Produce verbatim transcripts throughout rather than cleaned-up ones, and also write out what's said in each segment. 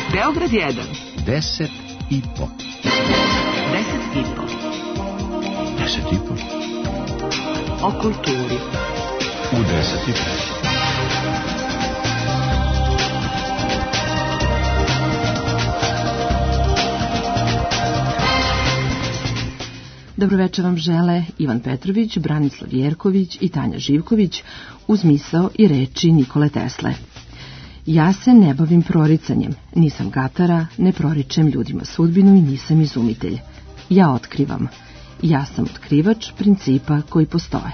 Beograd jedan. Deset i po. Deset i po. Deset i po. O kulturi. U deset i po. Dobroveče vam žele Ivan Petrović, Branislav Jerković i Tanja Živković uz misao i reči Nikole Tesle. Ja se ne bavim proricanjem, nisam gatara, ne proričem ljudima sudbinu i nisam izumitelj. Ja otkrivam. Ja sam otkrivač principa koji postoje.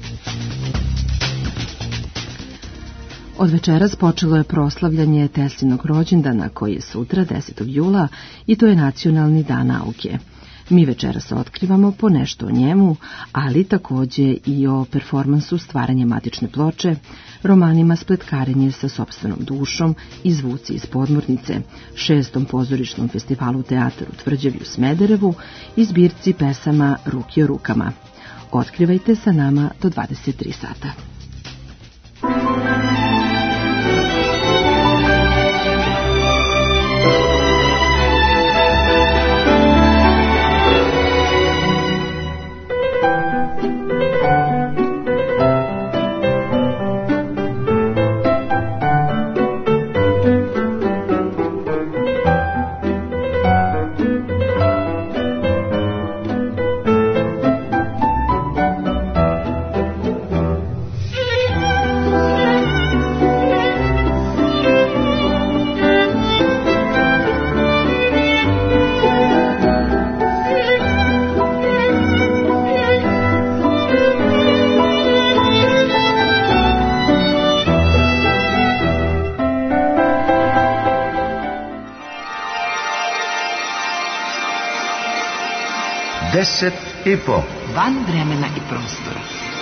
Od večeras počelo je proslavljanje Teslinog rođendana koji je sutra, desetog jula, i to je Nacionalni dan nauke. Mi večeras otkrivamo po nešto o njemu, ali takođe i o performansu Stvaranje matične ploče, romanima Spletkarenje sa sopstvenom dušom i Zvuci iz podmornice, šestom pozorišnom festivalu teatara u Tvrđavi u Smederevu i zbirci pesama Ruke o rukama. Otkrivajte sa nama do dvadeset tri sata. Deset i po. Van vremena i prostora.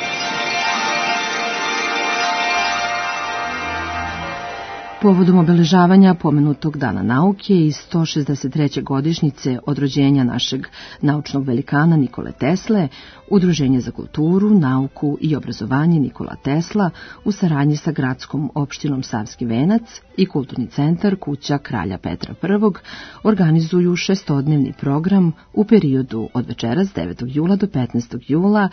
Povodom obeležavanja pomenutog Dana nauke i sto šezdeset treće godišnjice od rođenja našeg naučnog velikana Nikole Tesle, Udruženje za kulturu, nauku i obrazovanje Nikola Tesla u saradnji sa gradskom opštinom Savski Venac i Kulturni centar Kuća kralja Petra Prvog organizuju šestodnevni program u periodu od večeras devetog jula do petnaestog jula,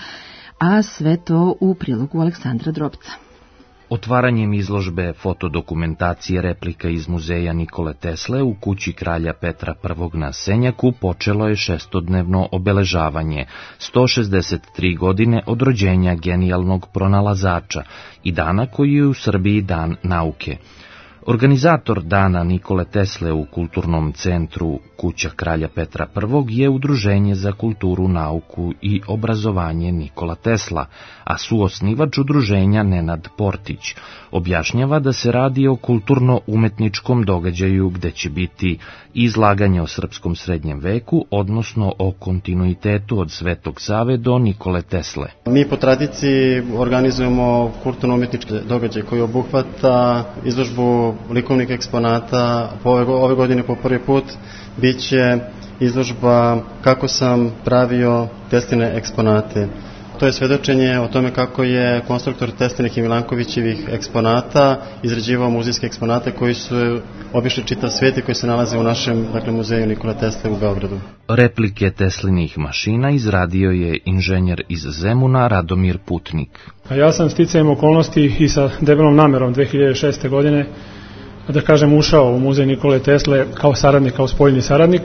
a sve to u prilogu Aleksandra Drobca. Otvaranjem izložbe fotodokumentacije replika iz muzeja Nikole Tesle u Kući kralja Petra Prvog na Senjaku počelo je šestodnevno obeležavanje sto šezdeset tri godine od rođenja genijalnog pronalazača i dana koji je u Srbiji Dan nauke. Organizator Dana Nikole Tesle u Kulturnom centru Kuća kralja Petra Prvog je Udruženje za kulturu, nauku i obrazovanje Nikola Tesla, a suosnivač udruženja Nenad Portić objašnjava da se radi o kulturno-umetničkom događaju gde će biti izlaganje o srpskom srednjem veku, odnosno o kontinuitetu od Svetog Save do Nikole Tesle. Mi po tradiciji organizujemo kulturno-umetnički događaj koji obuhvata izložbu likovnih eksponata. Ove, ove godine po prvi put bit će izložba kako sam pravio Tesline eksponate. To je svedočenje o tome kako je konstruktor Teslinih i Milankovićevih eksponata izrađivao muzejske eksponate koji su obišli čitav svijet i koji se nalaze u našem, dakle, muzeju Nikole Tesle u Beogradu. Replike Teslinih mašina izradio je inženjer iz Zemuna Radomir Putnik. Ja sam sticajem okolnosti i sa debelom namerom dve hiljade šeste. godine, da kažem, ušao u muzej Nikole Tesle kao saradnik, kao spoljni saradnik.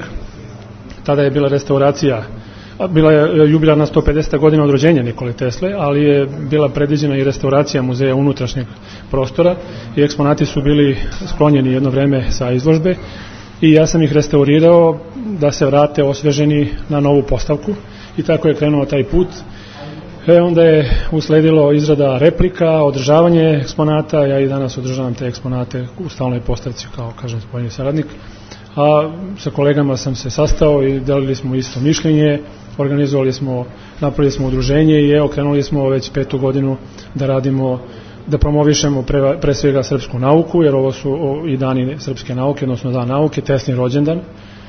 Tada je bila restauracija, bila je jubilarna sto pedeseta godina od rođenja Nikole Tesle, ali je bila predviđena i restauracija muzeja unutrašnjeg prostora i eksponati su bili sklonjeni jedno vreme sa izložbe i ja sam ih restaurirao da se vrate osveženi na novu postavku i tako je krenuo taj put. E, onda je usledilo izrada replika, održavanje eksponata, ja i danas održavam te eksponate u stalnoj postavci kao, kažem, spoljni saradnik, a sa kolegama sam se sastao i delili smo isto mišljenje, organizovali smo, napravili smo udruženje i evo, krenuli smo već petu godinu da radimo, da promovišemo pre, pre svega srpsku nauku, jer ovo su o, i dani srpske nauke, odnosno Dan nauke, Teslin rođendan.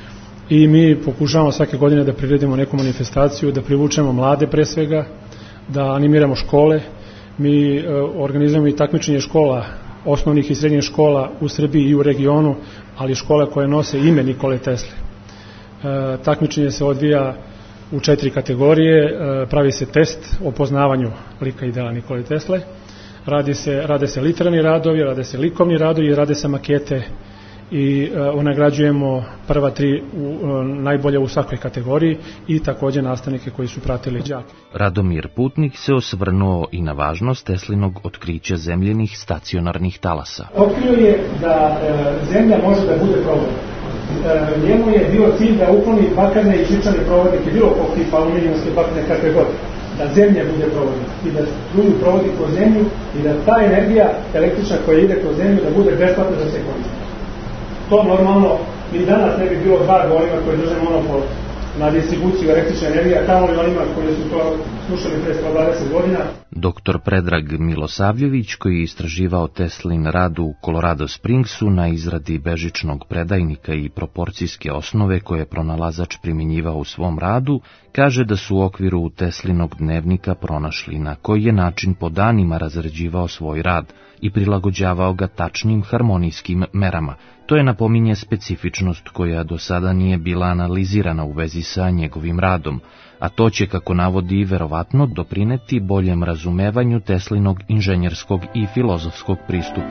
I mi pokušavamo svake godine da priredimo neku manifestaciju, da privučemo mlade pre svega, da animiramo škole. Mi e, organizujemo i takmičenje škola osnovnih i srednjih škola u Srbiji i u regionu, ali škola koje nose ime Nikole Tesle. E, takmičenje se odvija u četiri kategorije, e, pravi se test o poznavanju lika i dela Nikole Tesle, radi se, rade se literarni radovi, rade se likovni radovi, rade se makete i uh, nagrađujemo prva tri u, uh, najbolje u svakoj kategoriji i takođe nastavnike koji su pratili đake. Radomir Putnik se osvrnuo i na važnost Teslinog otkrića zemljenih stacionarnih talasa. Otkrio je da uh, zemlja može da bude provodnik. Uh, njemu je bio cilj da ukloni bakarne i žičane provodnike, bilo kog tipa aluminijumske bakne, kakve god, da zemlja bude provodnik i da struju provodi kroz zemlju i da ta energija električna koja ide kroz zemlju da bude besplatna da se koristi. To normalno, ni danas ne bi bilo dva onima koji drže monopol na distribuciju električne energije, a tamo li onima koji su to slušali pre sto dvadeset godina. Doktor Predrag Milosavljević, koji je istraživao Teslin rad u Colorado Springsu na izradi bežičnog predajnika i proporcijske osnove koje je pronalazač primjenjivao u svom radu, kaže da su u okviru Teslinog dnevnika pronašli na koji je način po danima razređivao svoj rad i prilagođavao ga tačnim harmonijskim merama. To je, napominje, specifičnost koja do sada nije bila analizirana u vezi sa njegovim radom, a to će, kako navodi, verovatno doprineti boljem razumevanju Teslinog inženjerskog i filozofskog pristupa.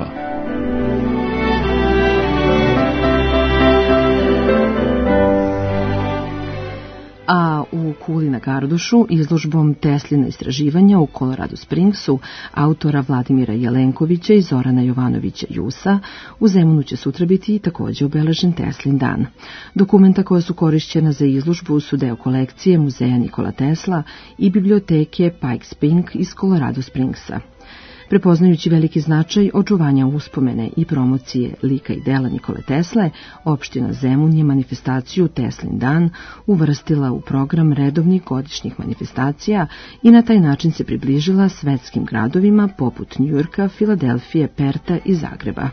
A u Kuli na Gardušu izložbom Teslina istraživanja u Colorado Springsu autora Vladimira Jelenkovića i Zorana Jovanovića Jusa u Zemunu će sutra biti takođe obeležen Teslin dan. Dokumenta koja su korišćena za izložbu su deo kolekcije Muzeja Nikola Tesla i biblioteke Pikes Peak iz Colorado Springsa. Prepoznajući veliki značaj očuvanja uspomene i promocije lika i dela Nikole Tesle, opština Zemun je manifestaciju Teslin dan uvrstila u program redovnih godišnjih manifestacija i na taj način se približila svetskim gradovima poput Njujorka, Filadelfije, Perta i Zagreba.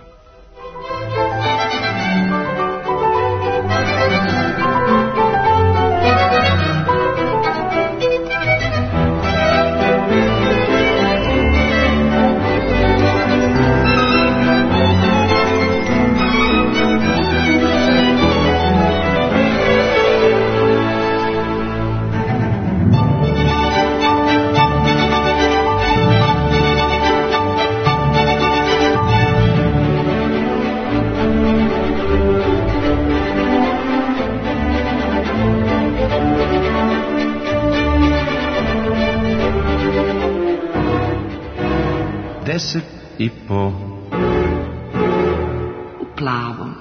Deset i po u plavom.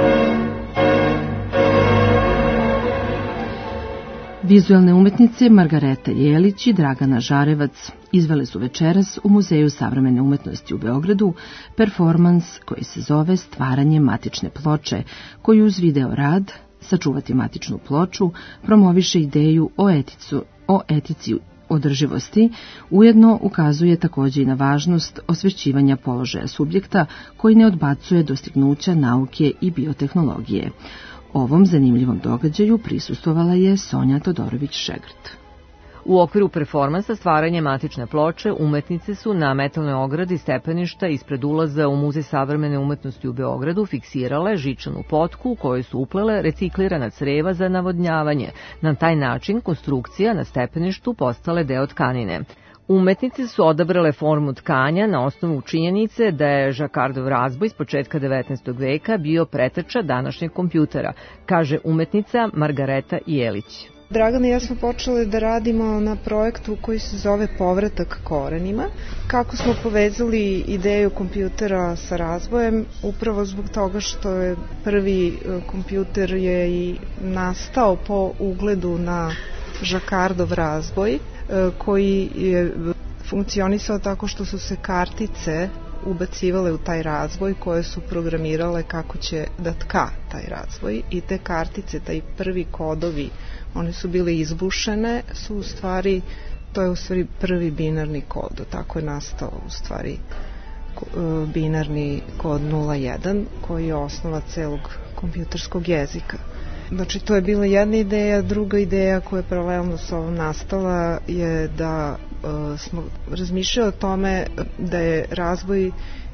Vizuelne umetnice Margareta Jelić i Dragana Žarevac izvele su večeras u Muzeju savremene umetnosti u Beogradu performans koji se zove Stvaranje matične ploče, koji uz video rad Sačuvati matičnu ploču promoviše ideju o, eticu, o etici održivosti, ujedno ukazuje takođe i na važnost osvešćivanja položaja subjekta koji ne odbacuje dostignuća nauke i biotehnologije. Ovom zanimljivom događaju prisustvovala je Sonja Todorović-Šegrt. U okviru performansa Stvaranje matične ploče umetnice su na metalnoj ogradi stepeništa ispred ulaza u Muzej savremene umetnosti u Beogradu fiksirale žičanu potku u kojoj su uplele reciklirana creva za navodnjavanje. Na taj način konstrukcija na stepeništu postale deo tkanine. Umetnice su odabrale formu tkanja na osnovu činjenice da je žakardov razboj iz početka devetnaestog veka bio preteča današnjeg kompjutera, kaže umetnica Margareta Jelić. Dragana i ja smo počeli da radimo na projektu koji se zove Povratak korenima. Kako smo povezali ideju kompjutera sa razvojem, upravo zbog toga što je prvi kompjuter je i nastao po ugledu na žakardov razboj, koji je funkcionisao tako što su se kartice ubacivale u taj razvoj koje su programirale kako će da tka taj razvoj i te kartice, taj prvi kodovi, one su bile izbušene, su u stvari, to je u stvari prvi binarni kod, tako je nastao u stvari binarni kod nula jedan koji je osnova celog kompjuterskog jezika. Znači, to je bila jedna ideja. Druga ideja koja je paralelno s ovom nastala je da uh, smo razmišljali o tome da je razvoj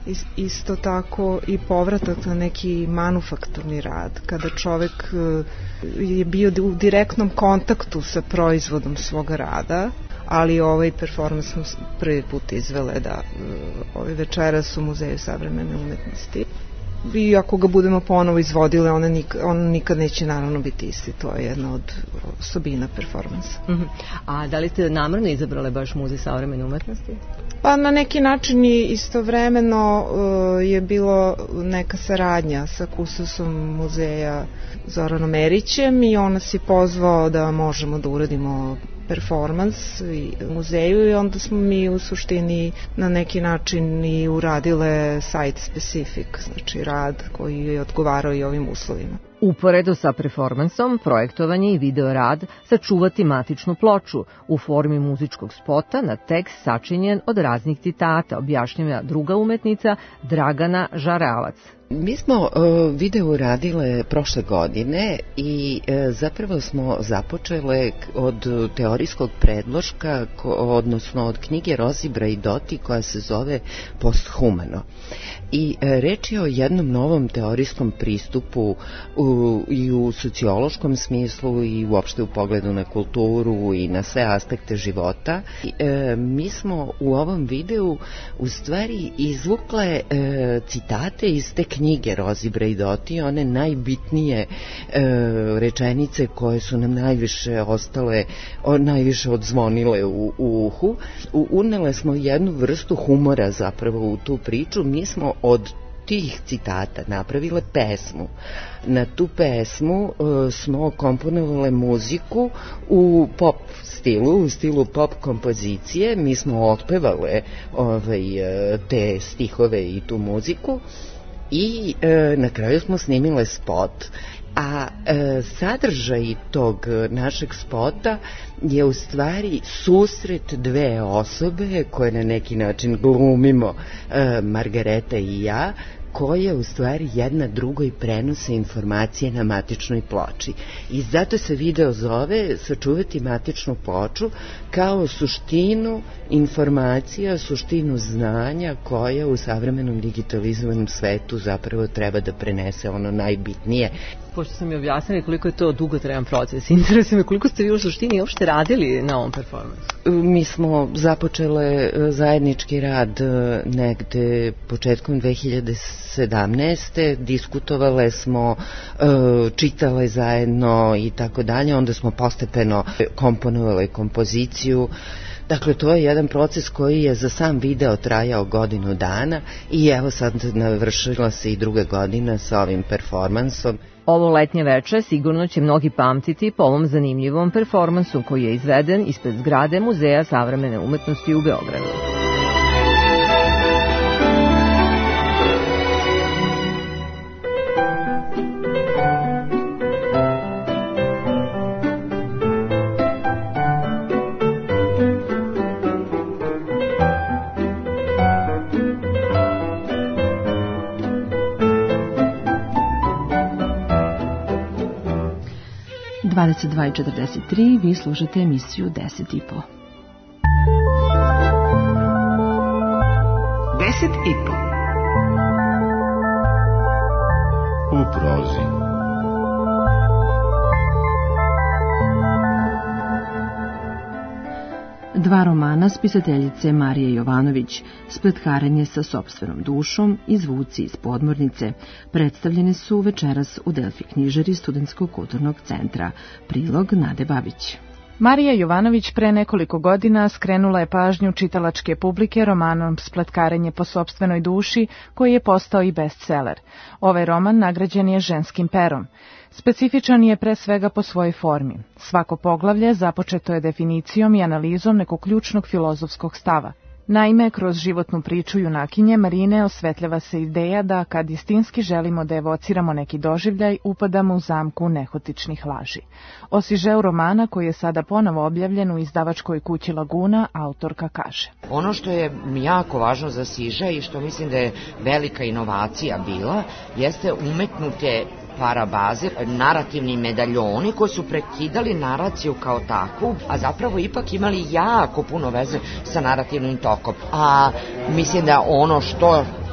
isto tako i povratak na neki manufakturni rad, kada čovek je bio u direktnom kontaktu sa proizvodom svoga rada, ali ovaj performans smo prvi put izvele da ovaj večeras u Muzeju savremene umetnosti. I ako ga budemo ponovo izvodile, on, nik, on nikad neće naravno biti isti. To je jedna od osobina performansa. Uh-huh. A da li ste namjerno izabrale baš Muzej savremene umetnosti? Pa na neki način i istovremeno uh, je bilo neka saradnja sa kustosom muzeja Zoranom Erićem i on nas je pozvao da možemo da uradimo performans u muzeju i onda smo mi u suštini na neki način i uradile site specific, znači rad koji je odgovarao i ovim uslovima. Uporedo sa performansom, projektovanje i video rad sačuvati matičnu ploču u formi muzičkog spota na tekst sačinjen od raznih citata, objašnjava druga umetnica Dragana Žaralac. Mi smo uh, video radile prošle godine i uh, zapravo smo započele od teorijskog predloška, ko, odnosno od knjige Rozibra i Doti koja se zove Posthumano. I uh, reč je o jednom novom teorijskom pristupu u, i u sociološkom smislu i uopšte u pogledu na kulturu i na sve aspekte života. I, uh, mi smo u ovom videu u stvari izvukle uh, citate iz te knjige Rozibra i Doti, one najbitnije e, rečenice koje su nam najviše ostale, o, najviše odzvonile u, u uhu. U, unele smo jednu vrstu humora zapravo u tu priču. Mi smo od tih citata napravile pesmu. Na tu pesmu e, smo komponovale muziku u pop stilu, u stilu pop kompozicije. Mi smo otpevale ovaj, te stihove i tu muziku. I e, na kraju smo snimile spot, a e, sadržaj tog našeg spota je u stvari susret dve osobe koje na neki način glumimo, e, Margareta i ja, koje u stvari jedna drugoj prenose informacije na matičnoj ploči. I zato se video zove Sačuvati matičnu ploču kao suštinu informacija, suštinu znanja koja u savremenom digitalizovanom svetu zapravo treba da prenese ono najbitnije. Pošto sam mi objasnili koliko je to dugotrajan proces, interesuje me koliko ste vi u suštini uopšte radili na ovom performansu? Mi smo započele zajednički rad negde početkom dve hiljade sedamnaeste. Diskutovale smo, čitale zajedno i tako dalje, onda smo postepeno komponovale kompoziciju. Dakle, to je jedan proces koji je za sam video trajao godinu dana i evo sad navršila se i druga godina sa ovim performansom. Ovo letnje veče sigurno će mnogi pamtiti po ovom zanimljivom performansu koji je izveden ispred zgrade Muzeja savremene umetnosti u Beogradu. dvadeset dva i četrdeset tri, vi slušate emisiju deset i po. deset i po. U prozi. Dva romana spisateljice Marije Jovanović, Spletkarenje sa sopstvenom dušom i Zvuci iz podmornice, predstavljene su večeras u Delfi knjižari Studentskog kulturnog centra. Prilog Nade Babić. Marija Jovanović pre nekoliko godina skrenula je pažnju čitalačke publike romanom Spletkarenje po sopstvenoj duši, koji je postao i bestseller. Ovaj roman nagrađen je ženskim perom. Specifičan je pre svega po svojoj formi. Svako poglavlje započeto je definicijom i analizom nekog ključnog filozofskog stava. Naime, kroz životnu priču junakinje Marine osvetljava se ideja da kad istinski želimo da evociramo neki doživljaj, upadamo u zamku nehotičnih laži. O sižeu romana, koji je sada ponovo objavljen u izdavačkoj kući Laguna, autorka kaže: Ono što je jako važno za siže i što mislim da je velika inovacija bila, jeste umetnute parabaze, narativni medaljoni koji su prekidali naraciju kao takvu, a zapravo ipak imali jako puno veze sa narativnim tokom. A mislim da ono što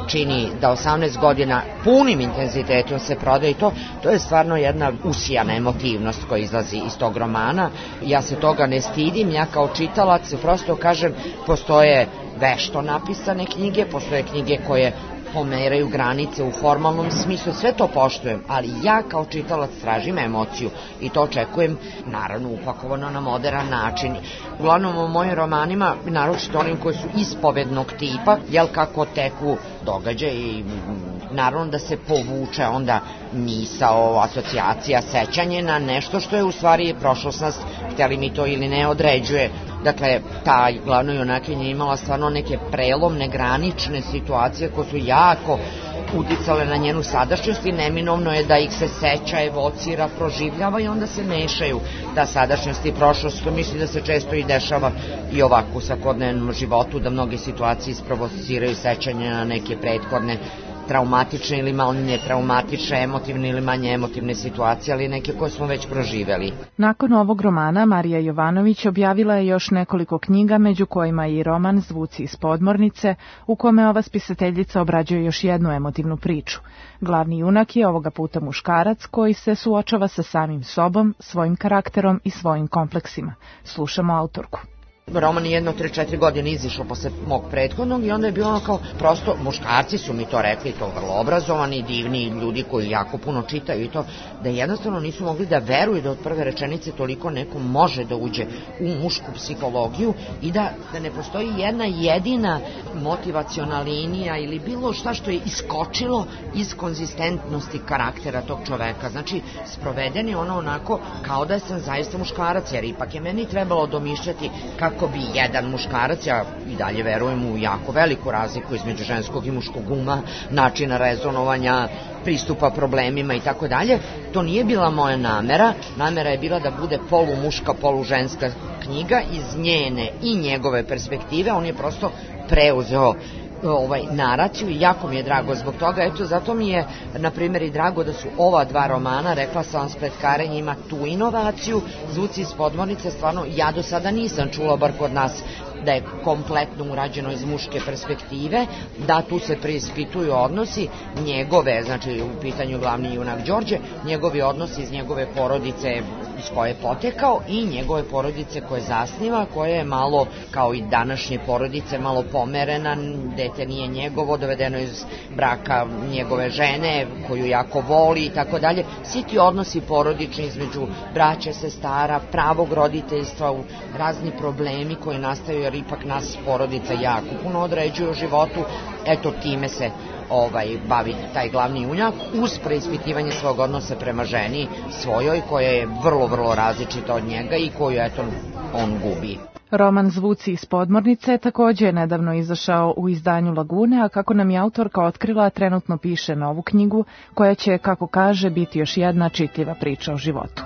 čini da osamnaest godina punim intenzitetom se prodaje i to, to je stvarno jedna usijana emotivnost koja izlazi iz tog romana. Ja se toga ne stidim, ja kao čitalac prosto kažem, postoje vešto napisane knjige, postoje knjige koje pomeraju granice u formalnom smislu, sve to poštujem, ali ja kao čitalac tražim emociju i to očekujem, naravno, upakovano na modern način. Uglavnom u mojim romanima, naročito onim koji su ispovednog tipa, jel kako teku događaj i naravno da se povuče onda misao, asocijacija, sećanje na nešto što je u stvari prošlost, htjeli mi to ili ne, određuje. Dakle, ta glavna junakinja imala stvarno neke prelomne, granične situacije koje su jako uticale na njenu sadašnjost i neminovno je da ih se seća, evocira, proživljava i onda se mešaju ta sadašnjost i prošlost, što misli da se često i dešava i ovako u svakodnevnom životu, da mnoge situacije isprovociraju sećanje na neke prethodne traumatične ili manje traumatične, emotivne ili manje emotivne situacije, ali neke koje smo već proživeli. Nakon ovog romana Marija Jovanović objavila je još nekoliko knjiga, među kojima je i roman Zvuci iz podmornice, u kome ova spisateljica obrađuje još jednu emotivnu priču. Glavni junak je ovoga puta muškarac koji se suočava sa samim sobom, svojim karakterom i svojim kompleksima. Slušamo autorku. Roman je jedno tri četiri godine izišao posle mog prethodnog i onda je bilo ono kao, prosto muškarci su mi to rekli, to vrlo obrazovani, divni ljudi koji jako puno čitaju i to, da jednostavno nisu mogli da veruju da od prve rečenice toliko neko može da uđe u mušku psihologiju i da, da ne postoji jedna jedina motivaciona linija ili bilo šta što je iskočilo iz konzistentnosti karaktera tog čoveka. Znači, sproveden je ono onako kao da sam zaista muškarac, jer ipak je meni trebalo domišljati kako kako bi jedan muškarac, ja i dalje verujem u jako veliku razliku između ženskog i muškog uma, načina rezonovanja, pristupa problemima i tako dalje. To nije bila moja namera. Namera je bila da bude polumuška, poluženska knjiga iz njene i njegove perspektive. On je prosto preuzeo ovaj naraciju i jako mi je drago zbog toga. Eto, zato mi je, na primjer, i drago da su ova dva romana, rekla sam vam, Spletkarenje ima tu inovaciju, Zvuci iz podmornice, stvarno, ja do sada nisam čula, bar kod nas, da je kompletno urađeno iz muške perspektive, da tu se preispituju odnosi njegove, znači u pitanju glavni junak Đorđe, njegovi odnosi iz njegove porodice iz koje je potekao i njegove porodice koje zasniva, koje je malo, kao i današnje porodice, malo pomerena, dete nije njegovo, dovedeno iz braka njegove žene, koju jako voli i tako dalje. Svi ti odnosi porodični između braće, sestara, pravog roditeljstva, razni problemi koji nastaju, jer ipak nas porodica jako puno određuje u životu. Eto, time se ovaj bavi taj glavni junak uz preispitivanje svog odnosa prema ženi svojoj, koja je vrlo, vrlo različita od njega i koju, eto, on gubi. Roman Zvuci iz podmornice također je nedavno izašao u izdanju Lagune, a kako nam je autorka otkrila, trenutno piše novu knjigu koja će, kako kaže, biti još jedna čitljiva priča o životu.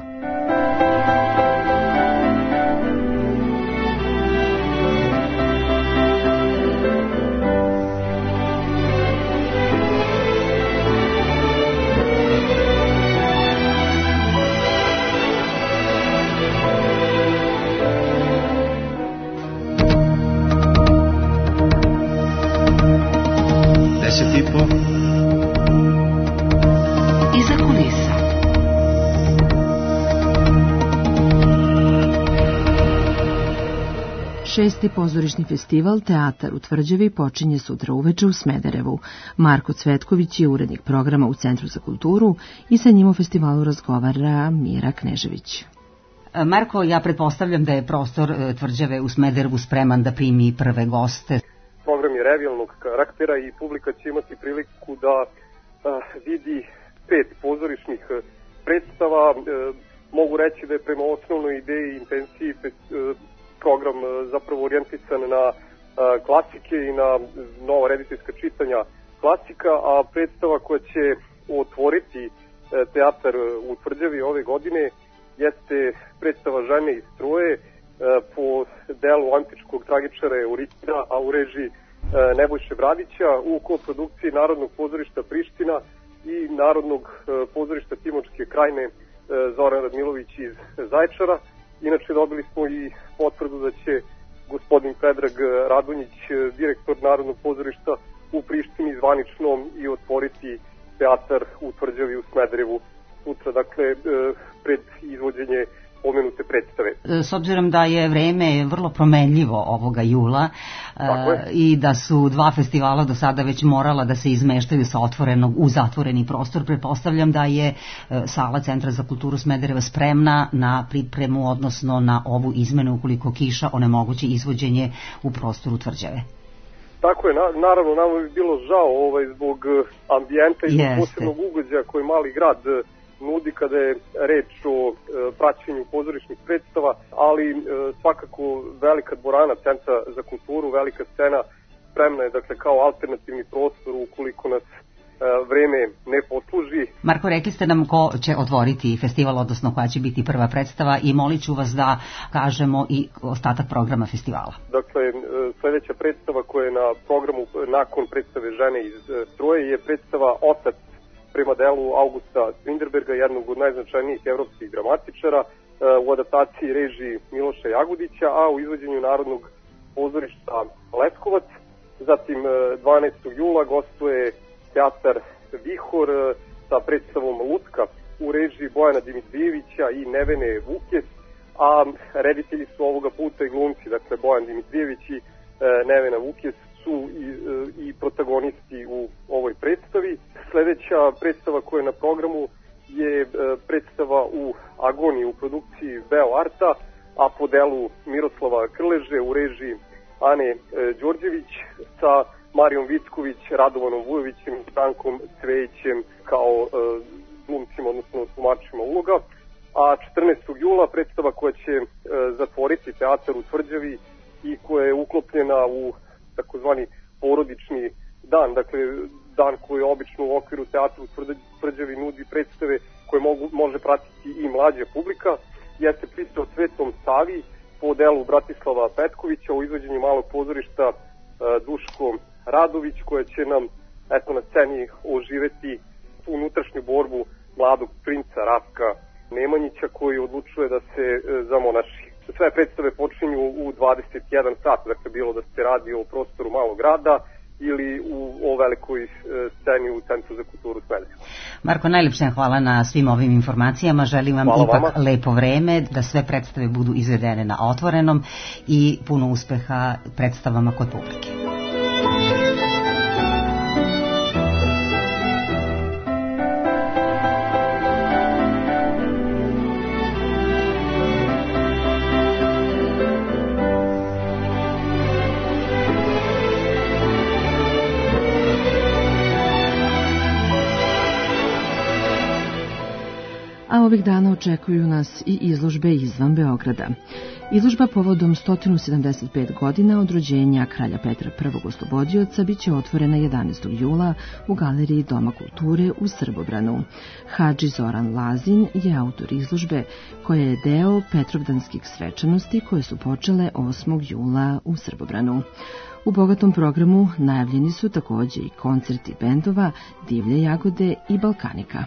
Šesti pozorišni festival Teatar u Tvrđavi počinje sutra uveče u Smederevu. Marko Cvetković je urednik programa u Centru za kulturu i sa njim u festivalu razgovara Mira Knežević. Marko, ja pretpostavljam da je prostor Tvrđave u Smederevu spreman da primi prve goste. Program je revijalnog karaktera i publika će imati priliku da a, vidi pet pozorišnih predstava. E, mogu reći da je prema osnovnoj ideji i intenciji e, program zapravo orijentisan na a, klasike i na nova rediteljska čitanja klasika, a predstava koja će otvoriti e, teatar u Tvrđavi ove godine jeste predstava Žene iz struje e, po delu antičkog tragičara Euripida, a u režiji e, Nebojše Bradića, u koprodukciji Narodnog pozorišta Priština i Narodnog e, pozorišta Timočke krajine e, Zoran Radmilović iz Zaječara. Inače, dobili smo i potvrdu da će gospodin Predrag Radonjić, direktor Narodnog pozorišta, u Prištini zvanično i otvoriti teatar u Tvrđavi u Smederevu sutra, dakle pred izvođenje pomenute predstave. S obzirom da je vreme vrlo promenljivo ovoga jula i da su dva festivala do sada već morala da se izmeštaju sa otvorenog u zatvoreni prostor, pretpostavljam da je sala Centra za kulturu Smedereva spremna na pripremu, odnosno na ovu izmenu ukoliko kiša onemogući izvođenje u prostoru Tvrđave. Tako je, na, naravno, nama bi bilo žao ovaj, zbog ambijenta i zbog posebnog ugođaja koji mali grad nudi kada je reč o e, praćenju pozorišnih predstava, ali e, svakako velika dvorana Centra za kulturu, velika scena spremna je, dakle, kao alternativni prostor ukoliko nas e, vreme ne posluži. Marko, rekli ste nam ko će otvoriti festival, odnosno koja će biti prva predstava, i molit ću vas da kažemo i ostatak programa festivala. Dakle, e, sledeća predstava koja je na programu nakon predstave Žene iz stroje je predstava Otac prema delu Augusta Strindberga, jednog od najznačajnijih evropskih dramatičara, u adaptaciji režiji Miloša Jagodića, a u izvođenju Narodnog pozorišta Leskovac. Zatim dvanaestog jula gostuje teatar Vihor sa predstavom Lutka u režiji Bojana Dimitrijevića i Nevene Vukes, a reditelji su ovoga puta i glumci, dakle Bojan Dimitrijević i Nevena Vukes su i, i protagonisti u ovoj predstavi. Sledeća predstava koja je na programu je predstava u Agoniji u produkciji Beo Arta, a po delu Miroslava Krleže u režiji Ane Đorđević sa Marijom Vicković, Radovanom Vujovićem i Stankom Cvejićem kao glumcima, odnosno tumačima uloga. A četrnaestog jula predstava koja će zatvoriti teatar u Tvrđavi i koja je uklopljena u takozvani porodični dan, dakle dan koji obično u okviru teatra u Tvrđavi nudi predstave koje mogu, može pratiti i mlađa publika, jeste predstava o Svetom Savi po delu Bratislava Petkovića u izvođenju malog pozorišta e, Duško Radović, koja će nam eto na sceni oživeti tu unutrašnju borbu mladog princa Ratka Nemanjića koji odlučuje da se e, zamonaši. Sve predstave počinju u dvadeset jedan sat, dakle bilo da se radi o prostoru malog grada ili u, o velikoj e, sceni u Centru za kulturu Smederevo. Marko, najlepše hvala na svim ovim informacijama. Želim vam hvala ipak vama. Lepo vreme, da sve predstave budu izvedene na otvorenom i puno uspeha predstavama kod publike. A ovih dana očekuju nas i izložbe izvan Beograda. Izložba povodom sto sedamdeset pet godina od rođenja kralja Petra Prvog Oslobodioca biće otvorena jedanaestog jula u Galeriji Doma kulture u Srbobranu. Hadži Zoran Lazin je autor izložbe koja je deo Petrovdanskih svečanosti koje su počele osmog jula u Srbobranu. U bogatom programu najavljeni su takođe i koncerti bendova Divlje Jagode i Balkanika.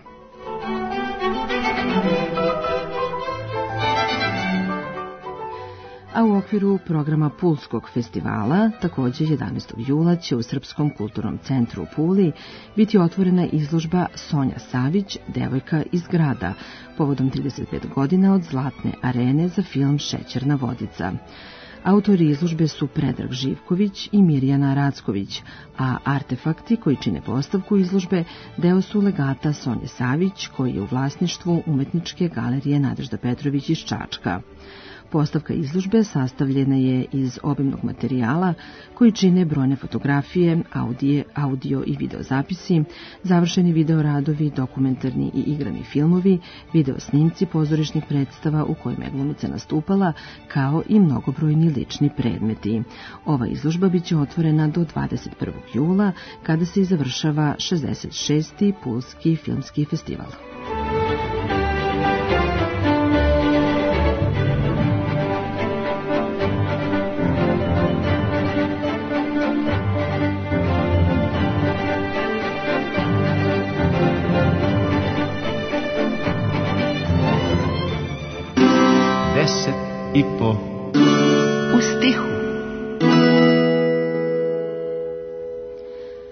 A u okviru programa Pulskog festivala, takođe jedanaestog jula će u Srpskom kulturnom centru u Puli biti otvorena izložba Sonja Savić, devojka iz grada, povodom trideset pet godina od Zlatne arene za film Šećerna vodica. Autori izložbe su Predrag Živković i Mirjana Racković, a artefakti koji čine postavku izložbe deo su legata Sonje Savić, koji je u vlasništvu Umetničke galerije Nadežda Petrović iz Čačka. Postavka izložbe sastavljena je iz obimnog materijala koji čine brojne fotografije, audije, audio i videozapisi, završeni videoradovi, dokumentarni i igrani filmovi, videosnimci pozorišnih predstava u kojima je glumica nastupala, kao i mnogobrojni lični predmeti. Ova izložba biće otvorena do dvadeset prvog jula, kada se i završava šezdeset šesti Pulski filmski festival. I po u stihu.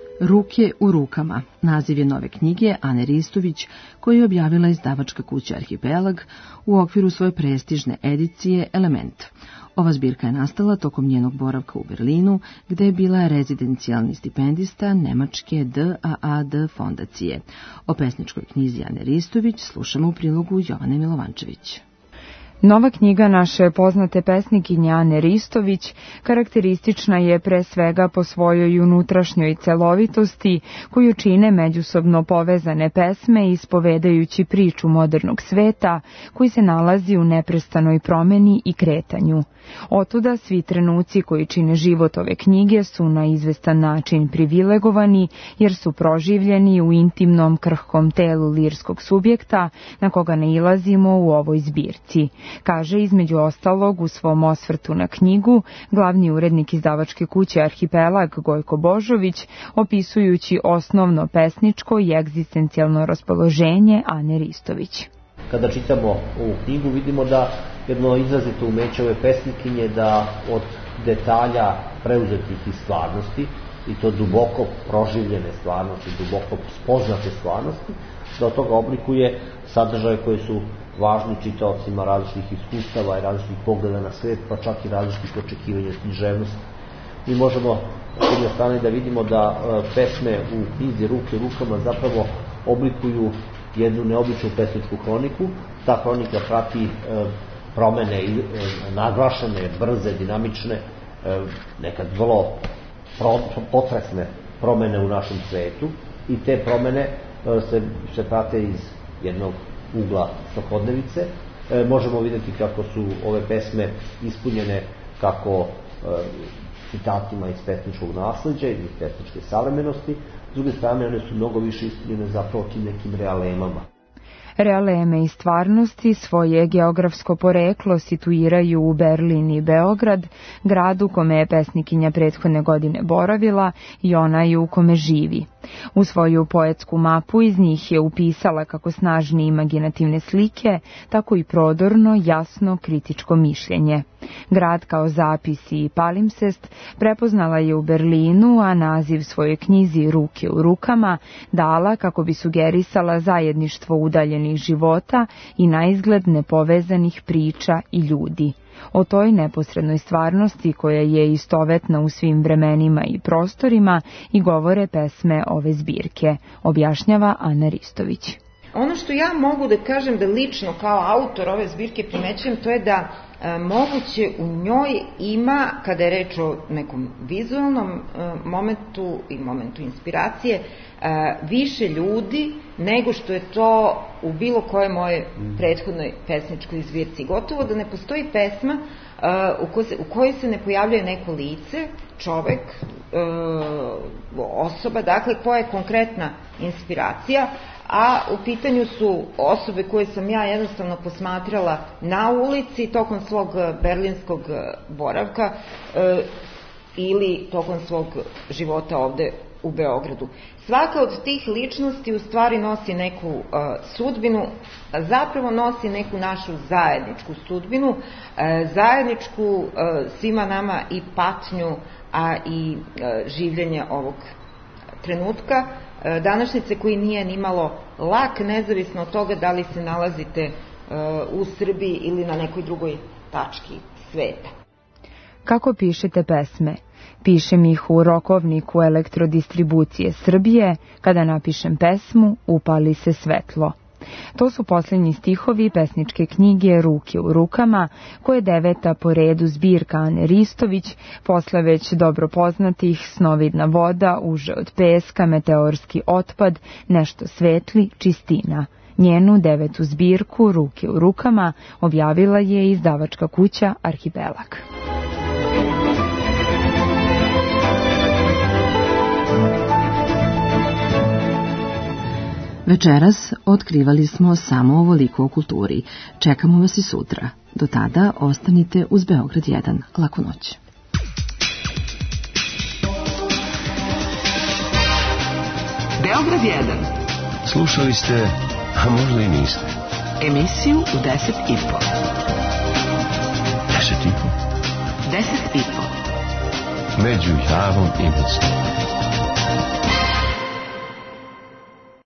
Ruke u rukama. Naziv je nove knjige Ane Ristović, koju je objavila izdavačka kuća Arhipelag u okviru svoje prestižne edicije Element. Ova zbirka je nastala tokom njenog boravka u Berlinu, gde je bila rezidencijalni stipendista nemačke D A A D fondacije. O pesničkoj knjizi Ane Ristović slušamo u prilogu Jovane Milovančević. Nova knjiga naše poznate pesnikinje Ane Ristović karakteristična je pre svega po svojoj unutrašnjoj celovitosti koju čine međusobno povezane pesme ispovedajući priču modernog sveta koji se nalazi u neprestanoj promeni i kretanju. Otuda svi trenuci koji čine život ove knjige su na izvestan način privilegovani jer su proživljeni u intimnom krhkom telu lirskog subjekta na koga nailazimo u ovoj zbirci. Kaže između ostalog u svom osvrtu na knjigu glavni urednik izdavačke kuće Arhipelag Gojko Božović, opisujući osnovno pesničko i egzistencijalno raspoloženje Ane Ristović. Kada čitamo ovu knjigu vidimo da jedno izrazito umeće ove pesnikinje da od detalja preuzetih iz stvarnosti, i to duboko proživljene stvarnosti, duboko spoznate stvarnosti, da od toga oblikuje sadržaje koji su važni čitaocima različitih iskustava i različitih pogleda na svet, pa čak i različitih očekivanja književnosti. Mi možemo s jedne strane da vidimo da pesme u knjizi Ruke u rukama zapravo oblikuju jednu neobičnu pesničku hroniku. Ta hronika prati promene, naglašene, brze, dinamične, nekad vrlo potresne promene u našem svetu, i te promene se, se prate iz jednog ugla svakodnevice. E, možemo vidjeti kako su ove pesme ispunjene kako e, citatima iz pesničkog nasleđa ili iz pesničke savremenosti. S druge strane, one su mnogo više ispunjene zapravo tim nekim realemama. Realeme i stvarnosti svoje geografsko poreklo situiraju u Berlin i Beograd, gradu kome je pesnikinja prethodne godine boravila i onaj u kome živi. U svoju poetsku mapu iz njih je upisala kako snažne imaginativne slike, tako i prodorno, jasno, kritičko mišljenje. Grad kao zapis i palimpsest prepoznala je u Berlinu, a naziv svojoj knjizi Ruke u rukama dala kako bi sugerisala zajedništvo udaljenih života i naizgled nepovezanih priča i ljudi. O toj neposrednoj stvarnosti koja je istovetna u svim vremenima i prostorima i govore pesme ove zbirke, objašnjava Ana Ristović. Ono što ja mogu da kažem da lično kao autor ove zbirke primećujem, to je da e, moguće u njoj ima, kada je reč o nekom vizualnom e, momentu i momentu inspiracije, e, više ljudi nego što je to u bilo koje moje prethodnoj pesničkoj zbirci. Gotovo da ne postoji pesma uh, u, koj se, u kojoj se ne pojavljuje neko lice, čovek, uh, osoba, dakle, koja je konkretna inspiracija, a u pitanju su osobe koje sam ja jednostavno posmatrala na ulici tokom svog berlinskog boravka uh, ili tokom svog života ovde u Beogradu. Svaka od tih ličnosti u stvari nosi neku uh, sudbinu, zapravo nosi neku našu zajedničku sudbinu, uh, zajedničku uh, svima nama i patnju, a i uh, življenje ovog trenutka, uh, današnjice koji nije nimalo lak, nezavisno od toga da li se nalazite uh, u Srbiji ili na nekoj drugoj tački sveta. Kako pišete pesme? Pišem ih u rokovniku elektrodistribucije Srbije, kada napišem pesmu, upali se svetlo. To su posljednji stihovi pesničke knjige Ruke u rukama, koje je deveta po redu zbirka Ane Ristović, posle već dobro poznatih Snovidna voda, Uže od peska, Meteorski otpad, Nešto svetli, Čistina. Njenu devetu zbirku Ruke u rukama objavila je izdavačka kuća Arhipelag. Večeras otkrivali smo samo ovoliko o kulturi. Čekamo vas i sutra. Do tada ostanite uz Beograd jedan. Laku noć. Beograd jedan. Slušali ste, a možda i niste, emisiju u deset i po. Deset i po? Deset i po. Među Javom i Mostom.